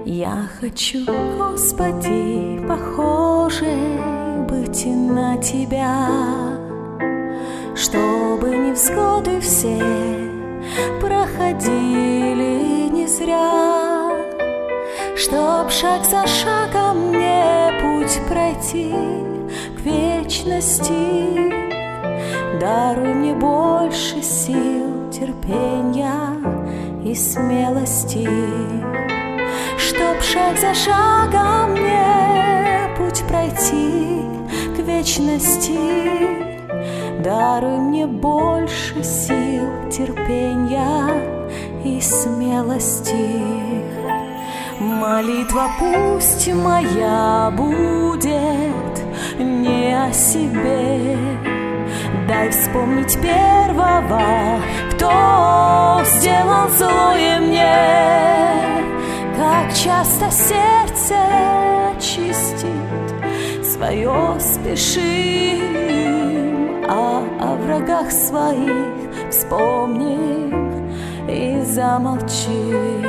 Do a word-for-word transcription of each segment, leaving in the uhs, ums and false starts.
Я хочу, Господи, похожей быть на Тебя, чтобы невзгоды все проходили не зря, чтоб шаг за шагом мне путь пройти к вечности. Даруй мне больше сил, терпения и смелости, чтоб шаг за шагом мне путь пройти к вечности. Даруй мне больше сил, терпения и смелости. Молитва пусть моя будет не о себе. Дай вспомнить первого, кто сделал злое мне. Как часто сердце очистит свое спешим, а о врагах своих вспомним и замолчим.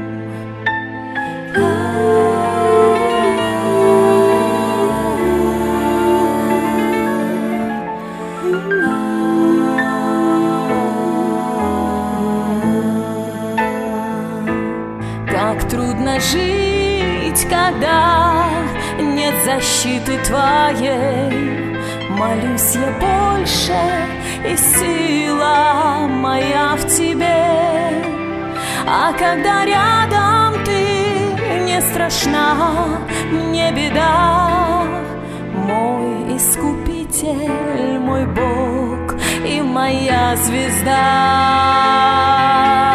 Как трудно жить, когда нет защиты Твоей. Молюсь я больше, и сила моя в Тебе. А когда рядом Ты, не страшна мне беда. Мой Искупитель, мой Бог и моя звезда.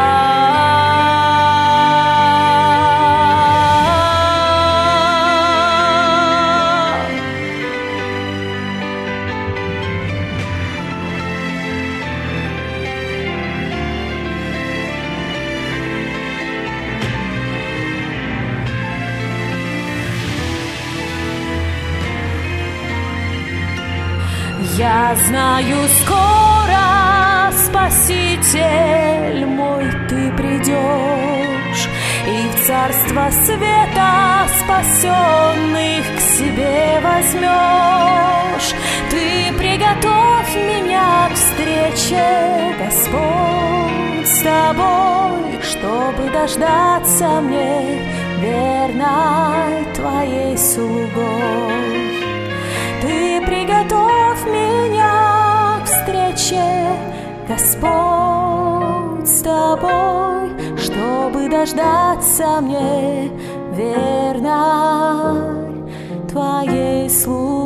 Я знаю, скоро, Спаситель мой, Ты придешь, и в царство света спасенных к себе возьмешь. Ты приготовь меня к встрече, Господь, с Тобой, чтобы дождаться мне верной Твоей слугой. Ты приготовь меня к встрече, Господь, с Тобой, чтобы дождаться мне верной Твоей слугой.